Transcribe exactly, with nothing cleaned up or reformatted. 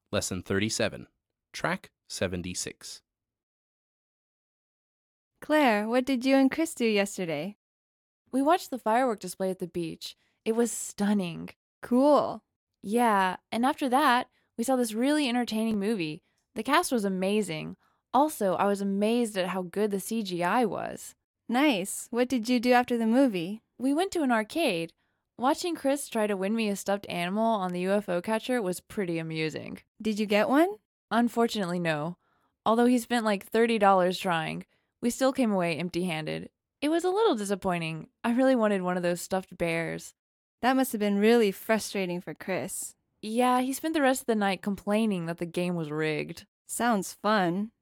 Lesson thirty-seven, Track seventy-six. Claire, what did you and Chris do yesterday? We watched the firework display at the beach. It was stunning. Cool. Yeah, and after that, we saw this really entertaining movie. The cast was amazing. Also, I was amazed at how good the C G I was. Nice. What did you do after the movie? We went to an arcade. Watching Chris try to win me a stuffed animal on the U F O catcher was pretty amusing. Did you get one? Unfortunately, no. Although he spent like thirty dollars trying, we still came away empty-handed. It was a little disappointing. I really wanted one of those stuffed bears. That must have been really frustrating for Chris. Yeah, he spent the rest of the night complaining that the game was rigged. Sounds fun.